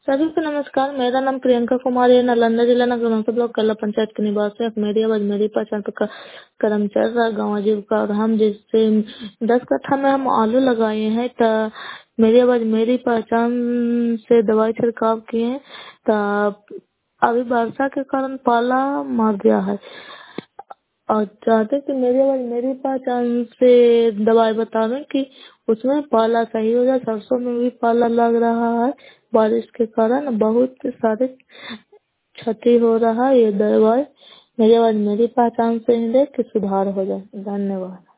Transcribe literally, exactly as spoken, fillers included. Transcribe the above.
सभी को नमस्कार। मेरा नाम प्रियंका कुमारी है। नालंदा जिला नगरमंसा ब्लॉक कला पंचायत के निवासी है। मेरी आवाज मेरी पहचान तो कर्म चल रहा गाँव आजीविका। और हम जैसे दस कट्ठा में हम आलू लगाए हैं तो मेरी आवाज मेरी पहचान से दवाई छिड़काव किए हैं तो अभी वर्षा के कारण पाला मार दिया है और चाहते कि मेरी आवाज मेरी पहचान से दवाई बता दें कि उसमें पाला सही हो जाए। सरसों में भी पाला लग रहा है, बारिश के कारण बहुत सारे क्षति हो रहा है। ये दवाई मेरी आवाज मेरी पहचान से ही दे कि सुधार हो जाए। धन्यवाद।